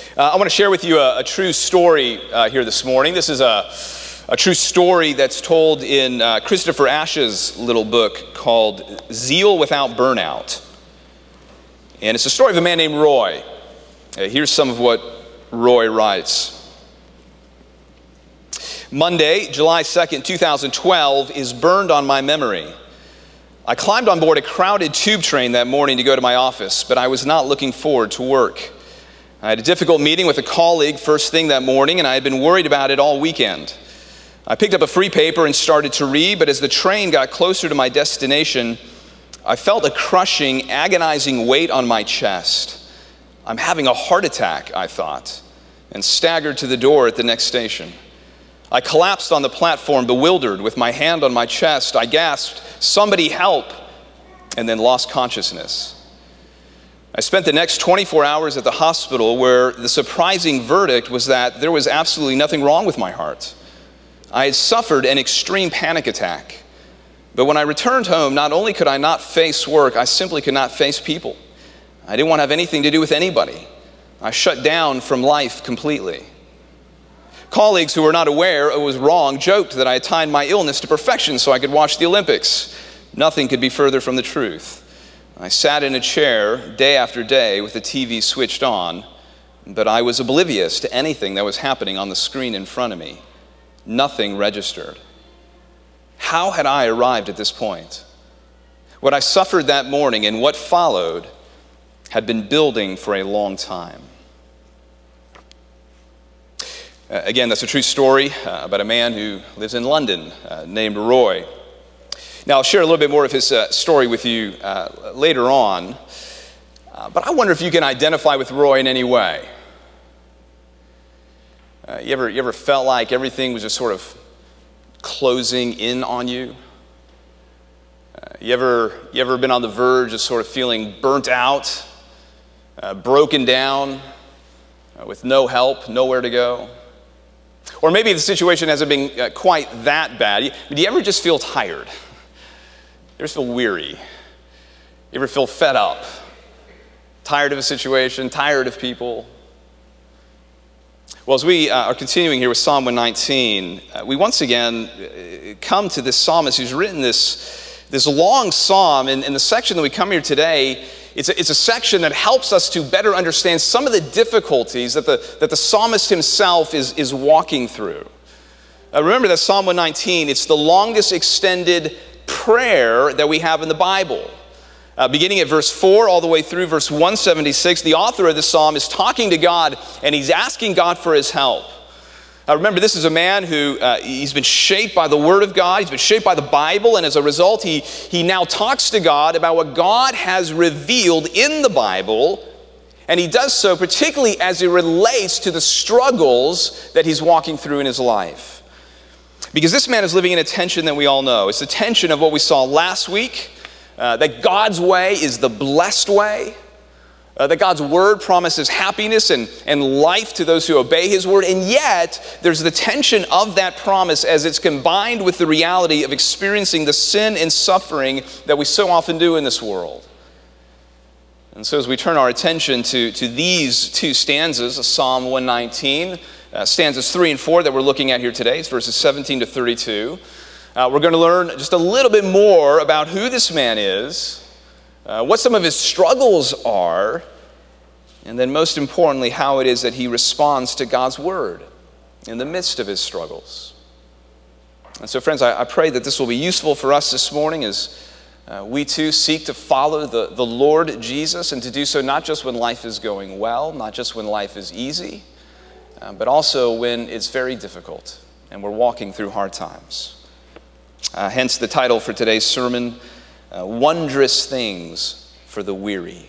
I want to share with you a true story here this morning. This is a true story that's told in Christopher Ashe's little book called Zeal Without Burnout. And it's the story of a man named Roy. Here's some of what Roy writes. Monday, July 2nd, 2012 is burned on my memory. I climbed on board a crowded tube train that morning to go to my office, but I was not looking forward to work. I had a difficult meeting with a colleague first thing that morning, and I had been worried about it all weekend. I picked up a free paper and started to read, but as the train got closer to my destination, I felt a crushing, agonizing weight on my chest. I'm having a heart attack, I thought, and staggered to the door at the next station. I collapsed on the platform, bewildered, with my hand on my chest. I gasped, "Somebody help," and then lost consciousness. I spent the next 24 hours at the hospital where the surprising verdict was that there was absolutely nothing wrong with my heart. I had suffered an extreme panic attack. But when I returned home, not only could I not face work, I simply could not face people. I didn't want to have anything to do with anybody. I shut down from life completely. Colleagues who were not aware it was wrong joked that I had timed my illness to perfection so I could watch the Olympics. Nothing could be further from the truth. I sat in a chair day after day with the TV switched on, but I was oblivious to anything that was happening on the screen in front of me. Nothing registered. How had I arrived at this point? What I suffered that morning and what followed had been building for a long time. Again, that's a true story about a man who lives in London named Roy. Now, I'll share a little bit more of his story with you later on, but I wonder if you can identify with Roy in any way. You ever felt like everything was just sort of closing in on you? You ever been on the verge of sort of feeling burnt out, broken down, with no help, nowhere to go? Or maybe the situation hasn't been quite that bad. Do you ever just feel tired? You ever feel weary? You ever feel fed up? Tired of a situation, tired of people? Well, as we are continuing here with Psalm 119, we once again come to this psalmist who's written this long psalm. And in the section that we come here today, it's a section that helps us to better understand some of the difficulties that the psalmist himself is walking through. Remember that Psalm 119, it's the longest extended prayer that we have in the Bible. Beginning at verse 4 all the way through verse 176, the author of the psalm is talking to God and he's asking God for his help. Remember, this is a man who he's been shaped by the Word of God, he's been shaped by the Bible, and as a result he now talks to God about what God has revealed in the Bible, and he does so particularly as it relates to the struggles that he's walking through in his life. Because this man is living in a tension that we all know. It's the tension of what we saw last week, that God's way is the blessed way, that God's word promises happiness and life to those who obey his word, and yet there's the tension of that promise as it's combined with the reality of experiencing the sin and suffering that we so often do in this world. And so as we turn our attention to these two stanzas of Psalm 119, stanzas 3 and 4 that we're looking at here today, it's verses 17 to 32. We're going to learn just a little bit more about who this man is, what some of his struggles are, and then most importantly, how it is that he responds to God's word in the midst of his struggles. And so, friends, I pray that this will be useful for us this morning as we too seek to follow the Lord Jesus, and to do so not just when life is going well, not just when life is easy, but also when it's very difficult and we're walking through hard times. Hence the title for today's sermon, Wondrous Things for the Weary.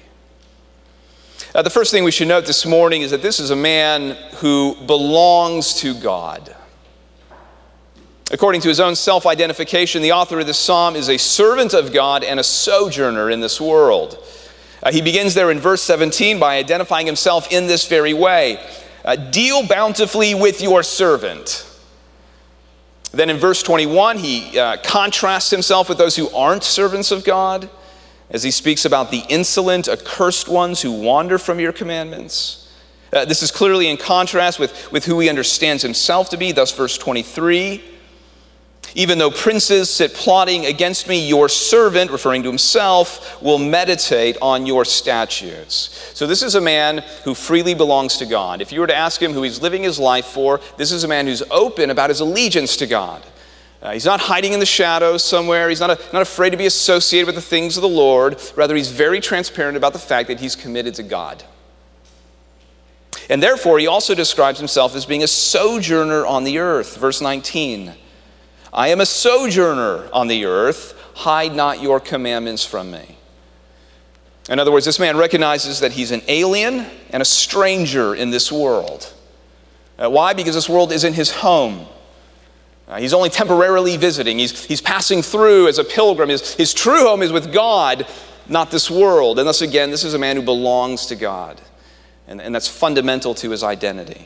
The first thing we should note this morning is that this is a man who belongs to God. According to his own self-identification, the author of this psalm is a servant of God and a sojourner in this world. He begins there in verse 17 by identifying himself in this very way. Deal bountifully with your servant. Then in verse 21, he contrasts himself with those who aren't servants of God, as he speaks about the insolent, accursed ones who wander from your commandments. This is clearly in contrast with who he understands himself to be. Thus, verse 23, even though princes sit plotting against me, your servant, referring to himself, will meditate on your statutes. So this is a man who freely belongs to God. If you were to ask him who he's living his life for, this is a man who's open about his allegiance to God. He's not hiding in the shadows somewhere. He's not afraid to be associated with the things of the Lord. Rather, he's very transparent about the fact that he's committed to God. And therefore, he also describes himself as being a sojourner on the earth. Verse 19, I am a sojourner on the earth. Hide not your commandments from me. In other words, this man recognizes that he's an alien and a stranger in this world. Why? Because this world isn't his home. He's only temporarily visiting. He's passing through as a pilgrim. His true home is with God, not this world. And thus again, this is a man who belongs to God. And that's fundamental to his identity.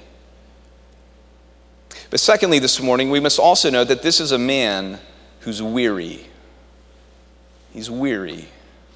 But secondly, this morning, we must also know that this is a man who's weary. He's weary.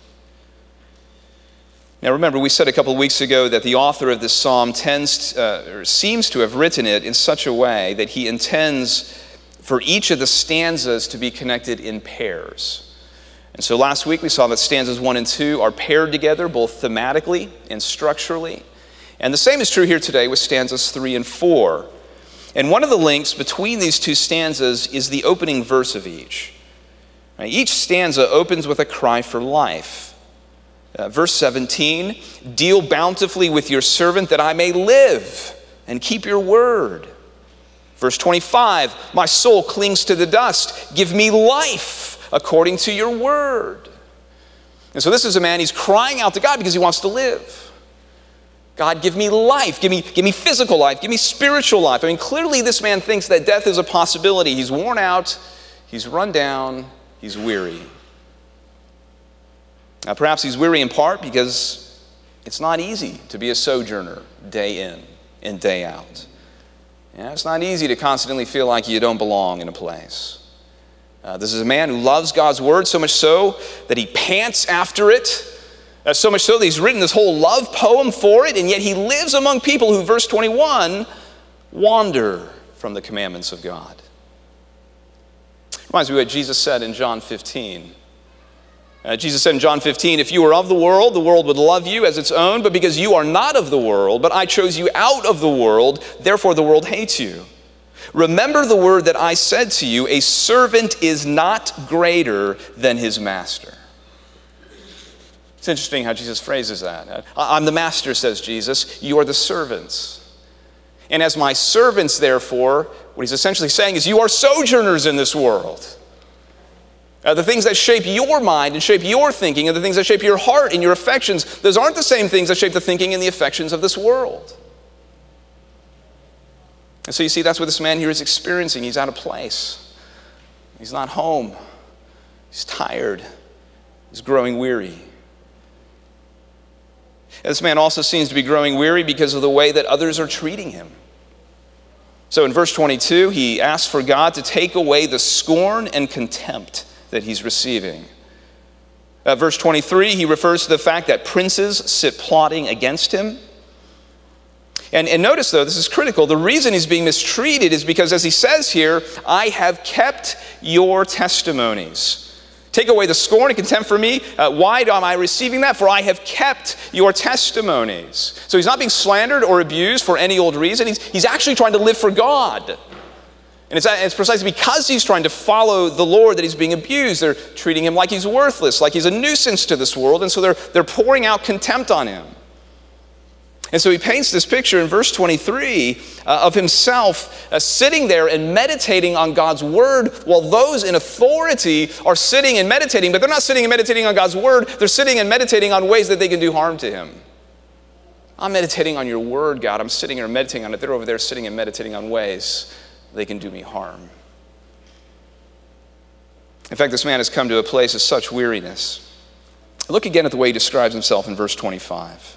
Now remember, we said a couple of weeks ago that the author of this psalm seems to have written it in such a way that he intends for each of the stanzas to be connected in pairs. And so last week we saw that stanzas 1 and 2 are paired together both thematically and structurally. And the same is true here today with stanzas 3 and 4. And one of the links between these two stanzas is the opening verse of each. Now, each stanza opens with a cry for life. Verse 17, deal bountifully with your servant that I may live and keep your word. Verse 25, my soul clings to the dust. Give me life according to your word. And so this is a man, he's crying out to God because he wants to live. God, give me life, give me physical life, give me spiritual life. I mean, clearly this man thinks that death is a possibility. He's worn out, he's run down, he's weary. Now, perhaps he's weary in part because it's not easy to be a sojourner day in and day out. It's not easy to constantly feel like you don't belong in a place. This is a man who loves God's word so much so that he pants after it. So much so that he's written this whole love poem for it, and yet he lives among people who, verse 21, wander from the commandments of God. Reminds me of what Jesus said in John 15. Jesus said in John 15, if you were of the world would love you as its own, but because you are not of the world, but I chose you out of the world, therefore the world hates you. Remember the word that I said to you, a servant is not greater than his master. It's interesting how Jesus phrases that. I'm the master, says Jesus. You are the servants. And as my servants, therefore, what he's essentially saying is you are sojourners in this world. The things that shape your mind and shape your thinking and the things that shape your heart and your affections, those aren't the same things that shape the thinking and the affections of this world. And so you see, that's what this man here is experiencing. He's out of place. He's not home. He's tired. He's growing weary. This man also seems to be growing weary because of the way that others are treating him. So in verse 22, he asks for God to take away the scorn and contempt that he's receiving. Verse 23, he refers to the fact that princes sit plotting against him. And notice, though, this is critical. The reason he's being mistreated is because, as he says here, I have kept your testimonies. Take away the scorn and contempt for me. Why am I receiving that? For I have kept your testimonies. So he's not being slandered or abused for any old reason. He's actually trying to live for God. And it's precisely because he's trying to follow the Lord that he's being abused. They're treating him like he's worthless, like he's a nuisance to this world. And so they're pouring out contempt on him. And so he paints this picture in verse 23 of himself sitting there and meditating on God's word while those in authority are sitting and meditating, but they're not sitting and meditating on God's word, they're sitting and meditating on ways that they can do harm to him. I'm meditating on your word, God. I'm sitting here and meditating on it. They're over there sitting and meditating on ways they can do me harm. In fact, this man has come to a place of such weariness. Look again at the way he describes himself in verse 25.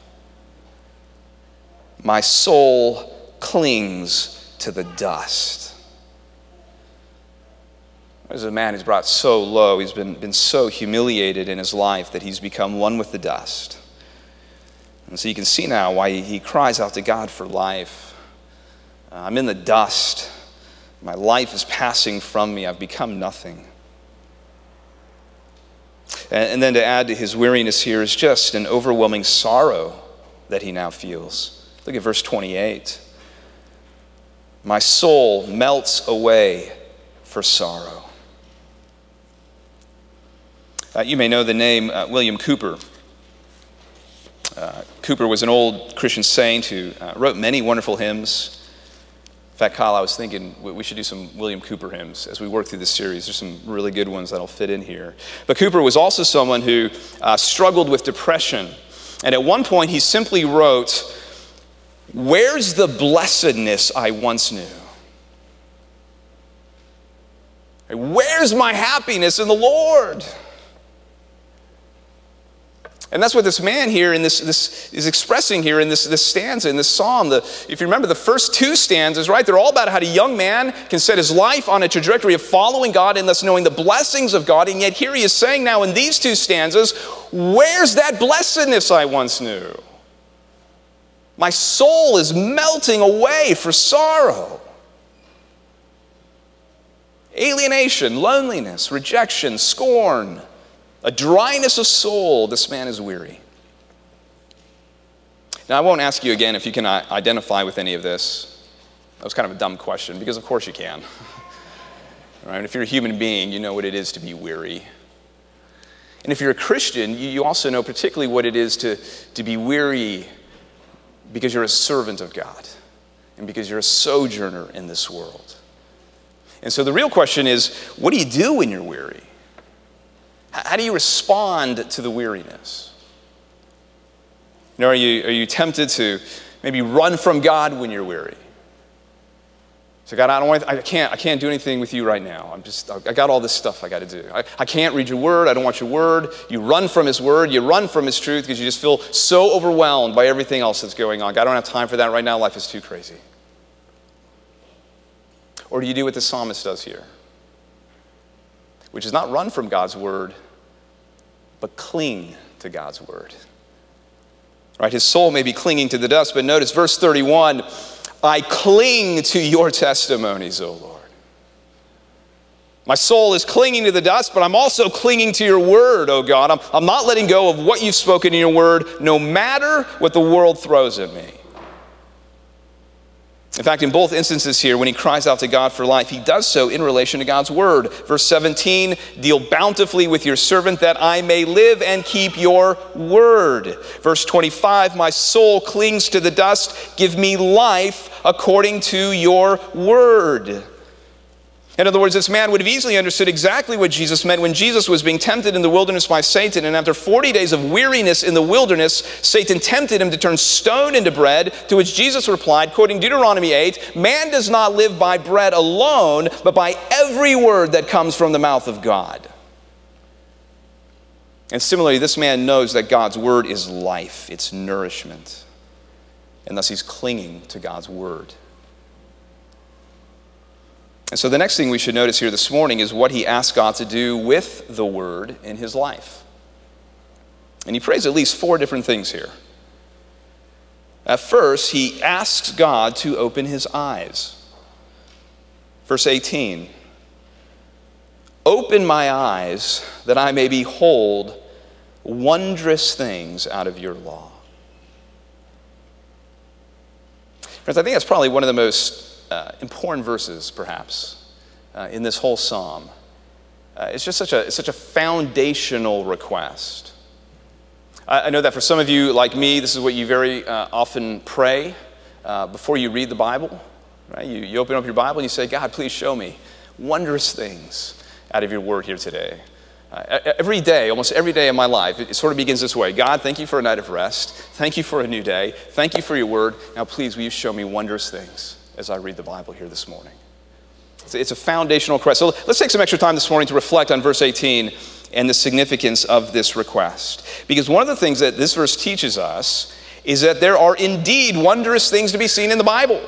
My soul clings to the dust. There's a man who's brought so low, he's been so humiliated in his life that he's become one with the dust. And so you can see now why he cries out to God for life. I'm in the dust. My life is passing from me. I've become nothing. And then to add to his weariness here is just an overwhelming sorrow that he now feels. Look at verse 28. My soul melts away for sorrow. You may know the name William Cowper. Cowper was an old Christian saint who wrote many wonderful hymns. In fact, Kyle, I was thinking we should do some William Cowper hymns as we work through this series. There's some really good ones that'll fit in here. But Cowper was also someone who struggled with depression. And at one point, he simply wrote, "Where's the blessedness I once knew? Where's my happiness in the Lord?" And that's what this man here in this is expressing here in this stanza, in this psalm. If you remember the first two stanzas, right, they're all about how a young man can set his life on a trajectory of following God and thus knowing the blessings of God. And yet here he is saying now in these two stanzas, where's that blessedness I once knew? My soul is melting away for sorrow. Alienation, loneliness, rejection, scorn, a dryness of soul. This man is weary. Now, I won't ask you again if you can identify with any of this. That was kind of a dumb question, because of course you can. Right? If you're a human being, you know what it is to be weary. And if you're a Christian, you also know particularly what it is to be weary because you're a servant of God and because you're a sojourner in this world. And so the real question is, what do you do when you're weary? How do you respond to the weariness? You know, are you tempted to maybe run from God when you're weary? So God, I can't do anything with you right now. I got all this stuff I got to do. I can't read your word. I don't want your word. You run from his word. You run from his truth because you just feel so overwhelmed by everything else that's going on. God, I don't have time for that right now. Life is too crazy. Or do you do what the psalmist does here? Which is not run from God's word, but cling to God's word. Right? His soul may be clinging to the dust, but notice verse 31, I cling to your testimonies, O Lord. My soul is clinging to the dust, but I'm also clinging to your word, O God. I'm not letting go of what you've spoken in your word, no matter what the world throws at me. In fact, in both instances here, when he cries out to God for life, he does so in relation to God's word. Verse 17, deal bountifully with your servant that I may live and keep your word. Verse 25, my soul clings to the dust. Give me life according to your word. In other words, this man would have easily understood exactly what Jesus meant when Jesus was being tempted in the wilderness by Satan. And after 40 days of weariness in the wilderness, Satan tempted him to turn stone into bread, to which Jesus replied, quoting Deuteronomy 8, man does not live by bread alone, but by every word that comes from the mouth of God. And similarly, this man knows that God's word is life, it's nourishment. And thus he's clinging to God's word. And so the next thing we should notice here this morning is what he asks God to do with the word in his life. And he prays at least 4 different things here. At first, he asks God to open his eyes. Verse 18, open my eyes that I may behold wondrous things out of your law. Friends, I think that's probably one of the most important verses, perhaps, in this whole psalm. It's just such a foundational request. I know that for some of you, like me, this is what you very often pray before you read the Bible. Right? You open up your Bible and you say, God, please show me wondrous things out of your word here today. Every day, almost every day of my life, it sort of begins this way. God, thank you for a night of rest. Thank you for a new day. Thank you for your word. Now, please, will you show me wondrous things as I read the Bible here this morning? It's a foundational request. So let's take some extra time this morning to reflect on verse 18 and the significance of this request. Because one of the things that this verse teaches us is that there are indeed wondrous things to be seen in the Bible.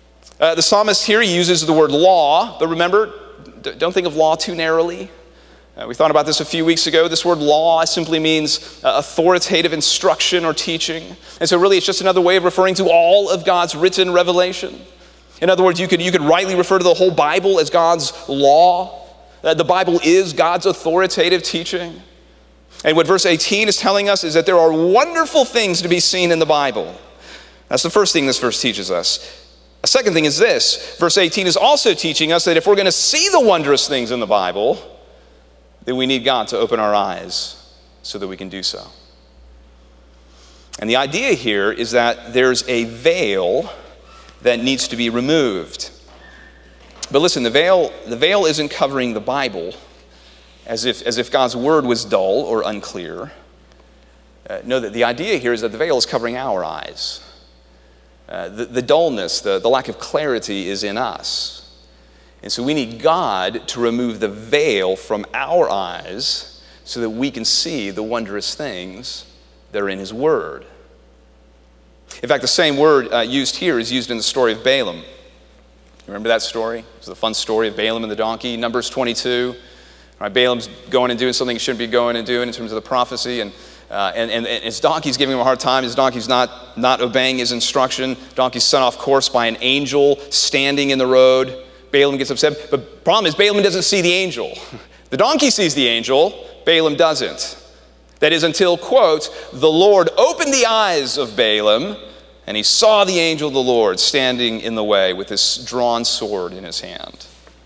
The psalmist here uses the word law, but remember, don't think of law too narrowly. We thought about this a few weeks ago. This word law simply means authoritative instruction or teaching. And so really it's just another way of referring to all of God's written revelation. In other words, you could rightly refer to the whole Bible as God's law. The Bible is God's authoritative teaching. And what verse 18 is telling us is that there are wonderful things to be seen in the Bible. That's the first thing this verse teaches us. A second thing is this. Verse 18 is also teaching us that if we're going to see the wondrous things in the Bible, then we need God to open our eyes so that we can do so. And the idea here is that there's a veil that needs to be removed. But listen, the veil isn't covering the Bible as if God's word was dull or unclear. No, the idea here is that the veil is covering our eyes. The dullness, the lack of clarity is in us. And so we need God to remove the veil from our eyes so that we can see the wondrous things that are in his word. In fact, the same word used here is used in the story of Balaam. Remember that story? It's the fun story of Balaam and the donkey, Numbers 22. All right, Balaam's going and doing something he shouldn't be going and doing in terms of the prophecy, and his donkey's giving him a hard time. His donkey's not obeying his instruction. Donkey's sent off course by an angel standing in the road. Balaam gets upset, but the problem is Balaam doesn't see the angel. The donkey sees the angel, Balaam doesn't. That is until, quote, the Lord opened the eyes of Balaam, and he saw the angel of the Lord standing in the way with this drawn sword in his hand.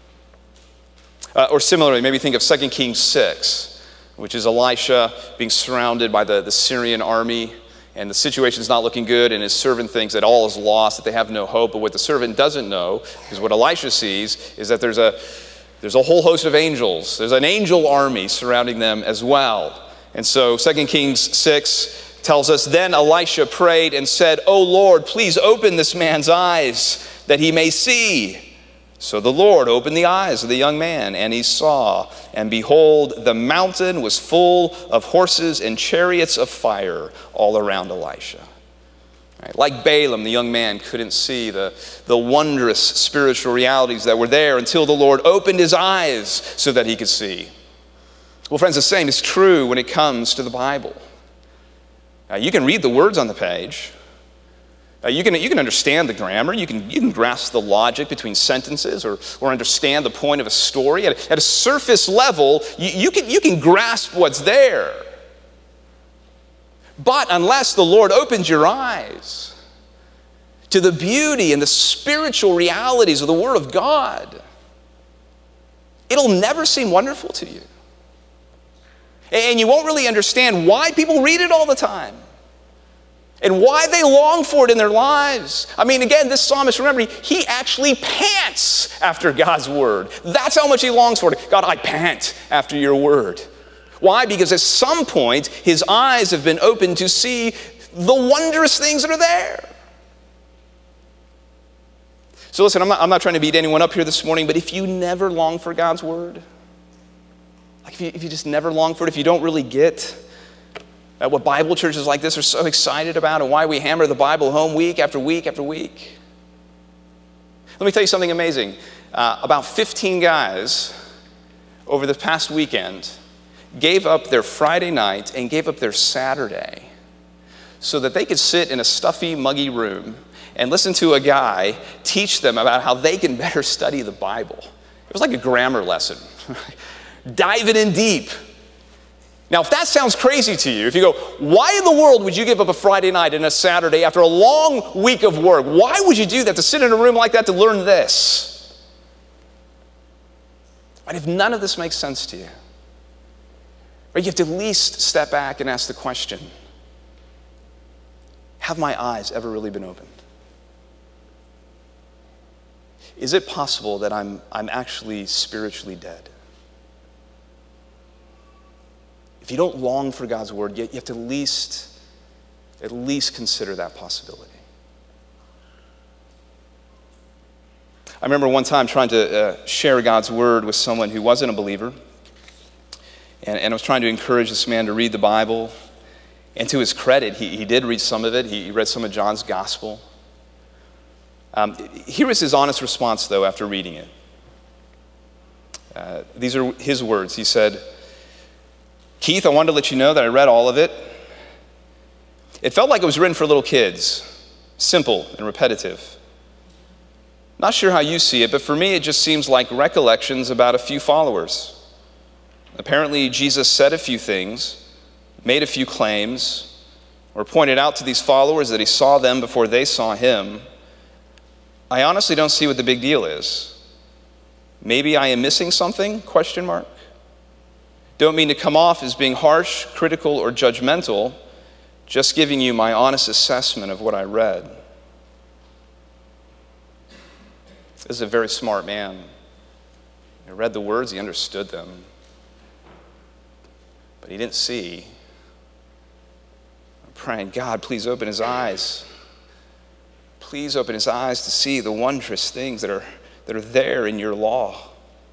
Or similarly, maybe think of 2 Kings 6, which is Elisha being surrounded by the Syrian army, and the situation's not looking good, and his servant thinks that all is lost, that they have no hope. But what the servant doesn't know, because what Elisha sees, is that there's a whole host of angels. There's an angel army surrounding them as well. And so 2 Kings 6 tells us, then Elisha prayed and said, "O Lord, please open this man's eyes that he may see." So the Lord opened the eyes of the young man, and he saw, and behold, the mountain was full of horses and chariots of fire all around Elisha. Right? Like Balaam, the young man couldn't see the wondrous spiritual realities that were there until the Lord opened his eyes so that he could see. Well, friends, the same is true when it comes to the Bible. You can read the words on the page. You can understand the grammar. You can grasp the logic between sentences or understand the point of a story. At a surface level, you can grasp what's there. But unless the Lord opens your eyes to the beauty and the spiritual realities of the Word of God, it'll never seem wonderful to you. And you won't really understand why people read it all the time and why they long for it in their lives. I mean, again, this psalmist, remember, he actually pants after God's word. That's how much he longs for it. God, I pant after your word. Why? Because at some point, his eyes have been opened to see the wondrous things that are there. So listen, I'm not trying to beat anyone up here this morning, but if you never long for God's word, like if you just never long for it, if you don't really get what Bible churches like this are so excited about and why we hammer the Bible home week after week after week. Let me tell you something amazing. About 15 guys over the past weekend gave up their Friday night and gave up their Saturday so that they could sit in a stuffy, muggy room and listen to a guy teach them about how they can better study the Bible. It was like a grammar lesson. Diving in deep. Now, if that sounds crazy to you, if you go, why in the world would you give up a Friday night and a Saturday after a long week of work? Why would you do that, to sit in a room like that to learn this? But if none of this makes sense to you, right, you have to at least step back and ask the question, have my eyes ever really been opened? Is it possible that I'm actually spiritually dead? If you don't long for God's word, you have to at least consider that possibility. I remember one time trying to share God's word with someone who wasn't a believer. And I was trying to encourage this man to read the Bible. And to his credit, he did read some of it. He read some of John's gospel. Here is his honest response, though, after reading it. These are his words. He said, Keith, I wanted to let you know that I read all of it. It felt like it was written for little kids, simple and repetitive. Not sure how you see it, but for me it just seems like recollections about a few followers. Apparently Jesus said a few things, made a few claims, or pointed out to these followers that he saw them before they saw him. I honestly don't see what the big deal is. Maybe I am missing something? ? Don't mean to come off as being harsh, critical, or judgmental, just giving you my honest assessment of what I read. This is a very smart man. He read the words, he understood them, but he didn't see. I'm praying, God, please open his eyes. Please open his eyes to see the wondrous things that are there in your law.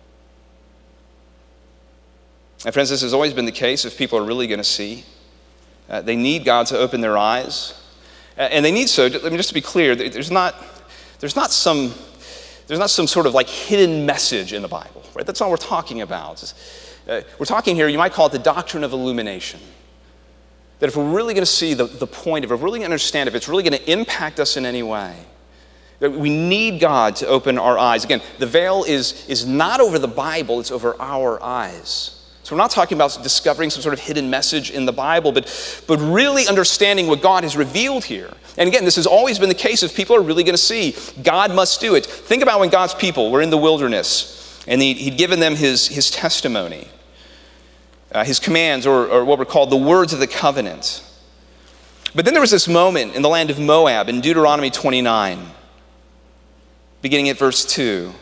And friends, this has always been the case if people are really going to see. They need God to open their eyes. And they need so, let me just be clear, there's not some sort of like hidden message in the Bible, right? That's not what we're talking about. We're talking here, you might call it the doctrine of illumination. That if we're really going to see the point, if we're really going to understand, if it's really going to impact us in any way, that we need God to open our eyes. Again, the veil is not over the Bible, it's over our eyes. So we're not talking about discovering some sort of hidden message in the Bible, but really understanding what God has revealed here. And again, this has always been the case if people are really going to see. God must do it. Think about when God's people were in the wilderness and he'd given them his testimony, his commands, or what were called the words of the covenant. But then there was this moment in the land of Moab in Deuteronomy 29, beginning at verse 2.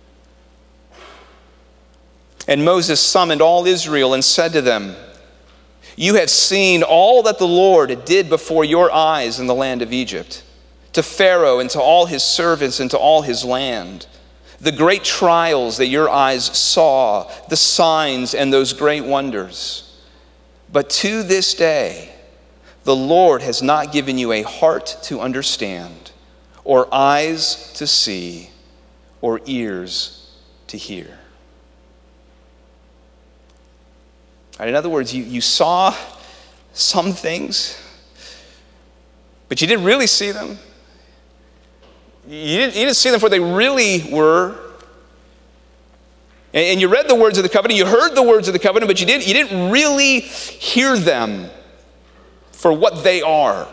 And Moses summoned all Israel and said to them, "You have seen all that the Lord did before your eyes in the land of Egypt, to Pharaoh and to all his servants and to all his land, the great trials that your eyes saw, the signs and those great wonders. But to this day, the Lord has not given you a heart to understand, or eyes to see, or ears to hear." Right, in other words, you saw some things, but you didn't really see them. You didn't see them for what they really were. And you read the words of the covenant, you heard the words of the covenant, but you didn't really hear them for what they are.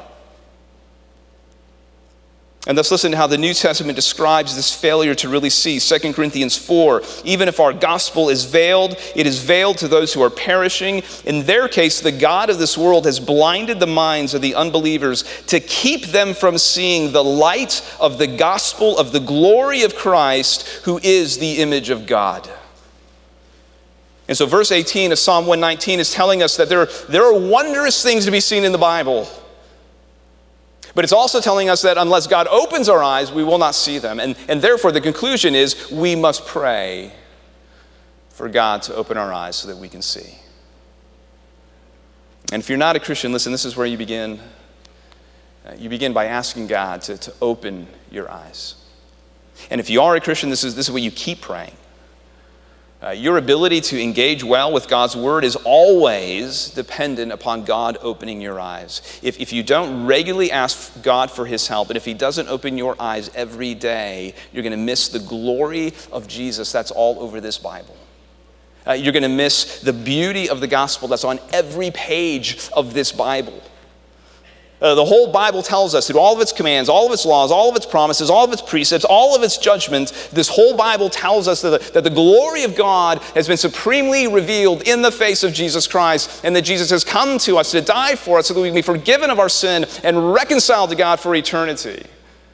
And thus listen to how the New Testament describes this failure to really see. 2 Corinthians 4, even if our gospel is veiled, it is veiled to those who are perishing. In their case, the God of this world has blinded the minds of the unbelievers to keep them from seeing the light of the gospel of the glory of Christ, who is the image of God. And so verse 18 of Psalm 119 is telling us that there are wondrous things to be seen in the Bible. But it's also telling us that unless God opens our eyes, we will not see them. And therefore, the conclusion is we must pray for God to open our eyes so that we can see. And if you're not a Christian, listen, this is where you begin. You begin by asking God to open your eyes. And if you are a Christian, this is what you keep praying. Your ability to engage well with God's word is always dependent upon God opening your eyes. If you don't regularly ask God for his help, and if he doesn't open your eyes every day, you're going to miss the glory of Jesus that's all over this Bible. You're going to miss the beauty of the gospel that's on every page of this Bible. The whole Bible tells us through all of its commands, all of its laws, all of its promises, all of its precepts, all of its judgments, this whole Bible tells us that the glory of God has been supremely revealed in the face of Jesus Christ, and that Jesus has come to us to die for us so that we can be forgiven of our sin and reconciled to God for eternity.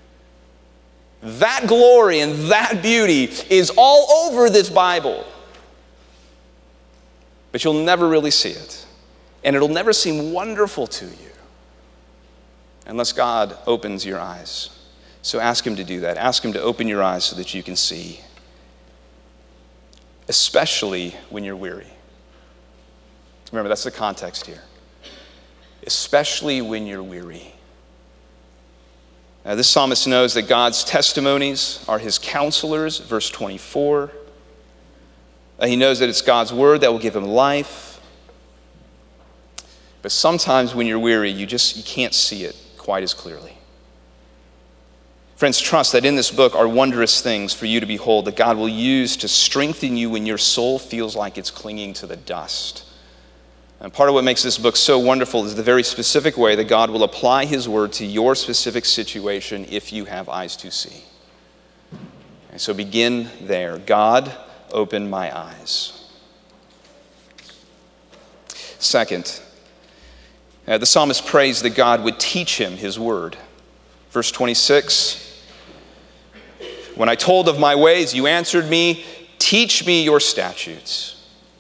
That glory and that beauty is all over this Bible. But you'll never really see it. And it'll never seem wonderful to you unless God opens your eyes. So ask him to do that. Ask him to open your eyes so that you can see, especially when you're weary. Remember, that's the context here. Especially when you're weary. Now, this psalmist knows that God's testimonies are his counselors, verse 24. He knows that it's God's word that will give him life. Because sometimes when you're weary, you can't see it quite as clearly. Friends, trust that in this book are wondrous things for you to behold that God will use to strengthen you when your soul feels like it's clinging to the dust. And part of what makes this book so wonderful is the very specific way that God will apply his word to your specific situation if you have eyes to see. And so begin there. God, open my eyes. Second, the psalmist prays that God would teach him his word. Verse 26, when I told of my ways, you answered me, teach me your statutes.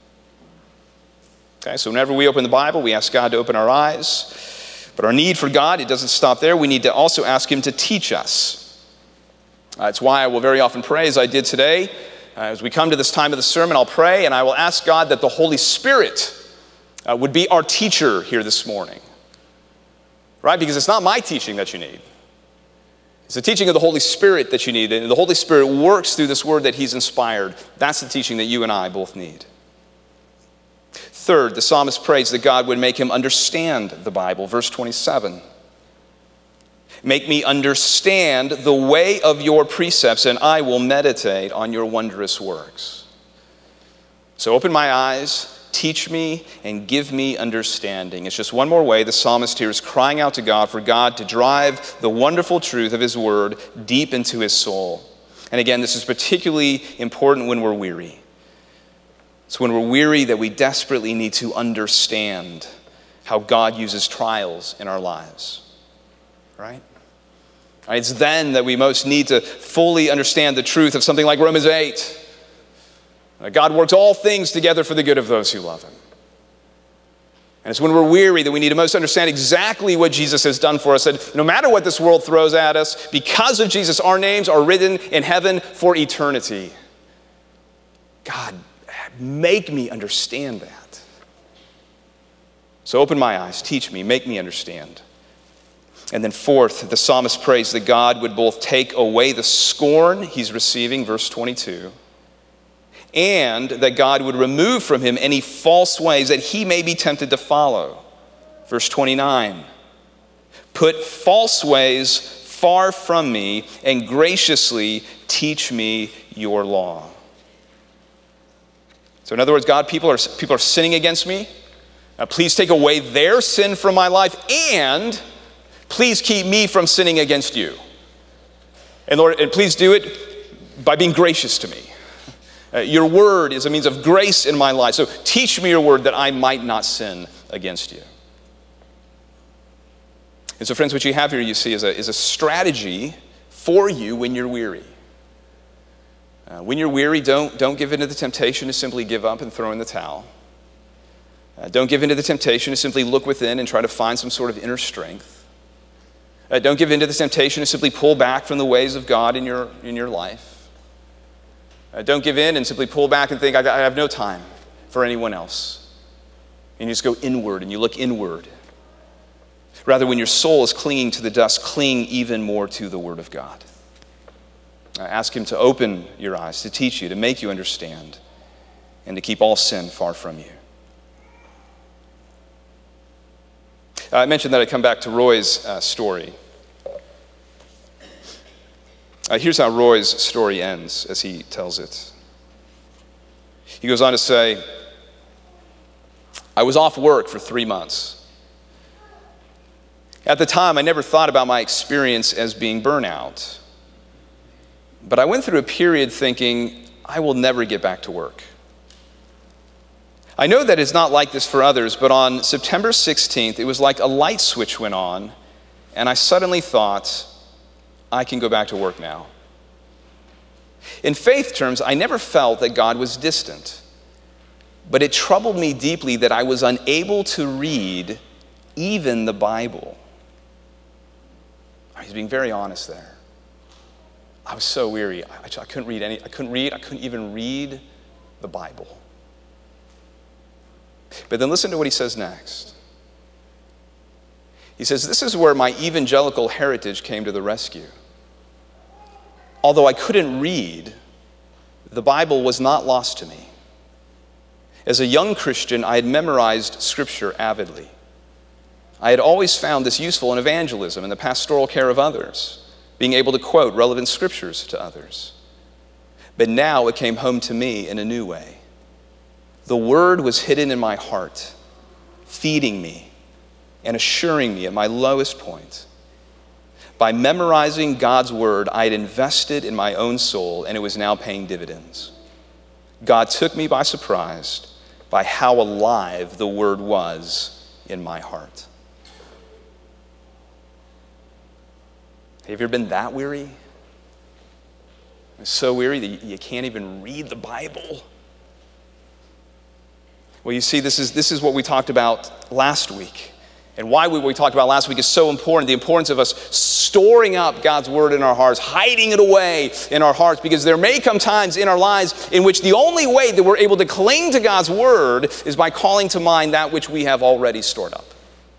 Okay, so whenever we open the Bible, we ask God to open our eyes. But our need for God, it doesn't stop there. We need to also ask him to teach us. That's why I will very often pray, as I did today. As we come to this time of the sermon, I'll pray, and I will ask God that the Holy Spirit would be our teacher here this morning. Right? Because it's not my teaching that you need. It's the teaching of the Holy Spirit that you need. And the Holy Spirit works through this word that he's inspired. That's the teaching that you and I both need. Third, the psalmist prays that God would make him understand the Bible. Verse 27. Make me understand the way of your precepts, and I will meditate on your wondrous works. So open my eyes, teach me, and give me understanding. It's just one more way the psalmist here is crying out to God for God to drive the wonderful truth of his word deep into his soul. And again, this is particularly important when we're weary. It's when we're weary that we desperately need to understand how God uses trials in our lives, right? It's then that we most need to fully understand the truth of something like Romans 8. God works all things together for the good of those who love him. And it's when we're weary that we need to most understand exactly what Jesus has done for us. That no matter what this world throws at us, because of Jesus, our names are written in heaven for eternity. God, make me understand that. So open my eyes, teach me, make me understand. And then fourth, the psalmist prays that God would both take away the scorn he's receiving, verse 22, and that God would remove from him any false ways that he may be tempted to follow. Verse 29, put false ways far from me and graciously teach me your law. So in other words, God, people are sinning against me. Please take away their sin from my life, and please keep me from sinning against you. And Lord, and please do it by being gracious to me. Your word is a means of grace in my life. So teach me your word that I might not sin against you. And so friends, what you have here, you see, is a strategy for you when you're weary. When you're weary, don't give in to the temptation to simply give up and throw in the towel. Don't give in to the temptation to simply look within and try to find some sort of inner strength. Don't give in to the temptation to simply pull back from the ways of God in your life. Don't give in and simply pull back and think, I have no time for anyone else. And you just go inward and you look inward. Rather, when your soul is clinging to the dust, cling even more to the Word of God. Ask him to open your eyes, to teach you, to make you understand, and to keep all sin far from you. I mentioned that I'd come back to Roy's story. Here's how Roy's story ends as he tells it. He goes on to say, I was off work for 3 months. At the time, I never thought about my experience as being burnout. But I went through a period thinking, I will never get back to work. I know that it's not like this for others, but on September 16th, it was like a light switch went on, and I suddenly thought, I can go back to work now. In faith terms, I never felt that God was distant, but it troubled me deeply that I was unable to read even the Bible. He's being very honest there. I was so weary. I couldn't read I couldn't even read the Bible. But then listen to what he says next. He says, this is where my evangelical heritage came to the rescue. Although I couldn't read, the Bible was not lost to me. As a young Christian, I had memorized Scripture avidly. I had always found this useful in evangelism and the pastoral care of others, being able to quote relevant scriptures to others. But now it came home to me in a new way. The word was hidden in my heart, feeding me and assuring me at my lowest point. By memorizing God's word, I had invested in my own soul, and it was now paying dividends. God took me by surprise by how alive the word was in my heart. Have you ever been that weary? So weary that you can't even read the Bible? Well, you see, this is what we talked about last week. And why what we talked about last week is so important, the importance of us storing up God's word in our hearts, hiding it away in our hearts, because there may come times in our lives in which the only way that we're able to cling to God's word is by calling to mind that which we have already stored up.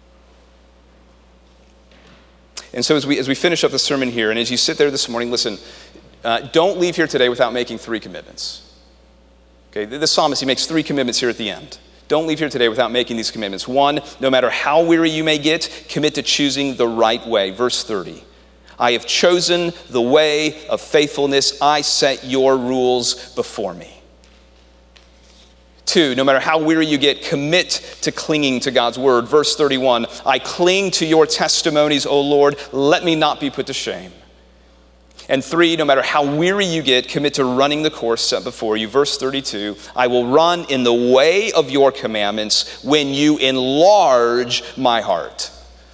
And so as we finish up the sermon here, and as you sit there this morning, listen, don't leave here today without making 3 commitments. Okay, the psalmist, he makes 3 commitments here at the end. Don't leave here today without making these commitments. 1, no matter how weary you may get, commit to choosing the right way. Verse 30, I have chosen the way of faithfulness. I set your rules before me. 2, no matter how weary you get, commit to clinging to God's word. Verse 31, I cling to your testimonies, O Lord. Let me not be put to shame. And 3, no matter how weary you get, commit to running the course set before you. Verse 32, I will run in the way of your commandments when you enlarge my heart.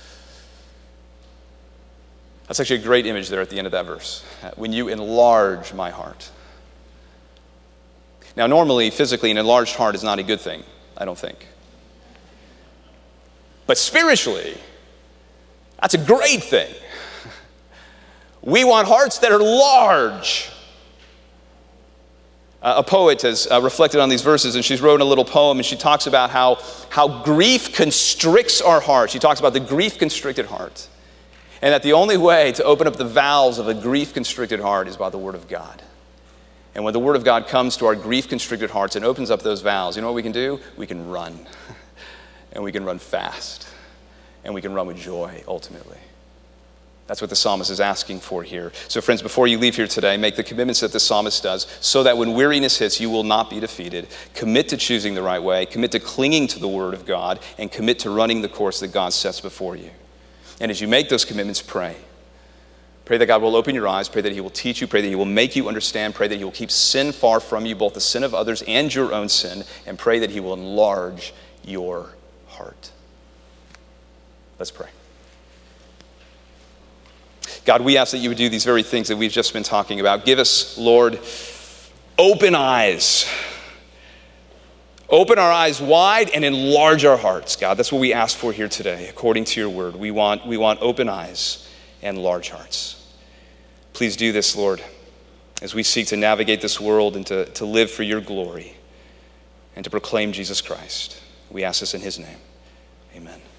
That's actually a great image there at the end of that verse. When you enlarge my heart. Now, normally, physically, an enlarged heart is not a good thing, I don't think. But spiritually, that's a great thing. We want hearts that are large. A poet has reflected on these verses, and she's wrote a little poem, and she talks about how grief constricts our heart. She talks about the grief-constricted heart, and that the only way to open up the valves of a grief-constricted heart is by the Word of God. And when the Word of God comes to our grief-constricted hearts and opens up those valves, you know what we can do? We can run, and we can run fast, and we can run with joy, ultimately. That's what the psalmist is asking for here. So friends, before you leave here today, make the commitments that the psalmist does so that when weariness hits, you will not be defeated. Commit to choosing the right way, commit to clinging to the word of God, and commit to running the course that God sets before you. And as you make those commitments, pray. Pray that God will open your eyes, pray that he will teach you, pray that he will make you understand, pray that he will keep sin far from you, both the sin of others and your own sin, and pray that he will enlarge your heart. Let's pray. God, we ask that you would do these very things that we've just been talking about. Give us, Lord, open eyes. Open our eyes wide and enlarge our hearts, God. That's what we ask for here today, according to your word. We want open eyes and large hearts. Please do this, Lord, as we seek to navigate this world and to live for your glory and to proclaim Jesus Christ. We ask this in his name. Amen.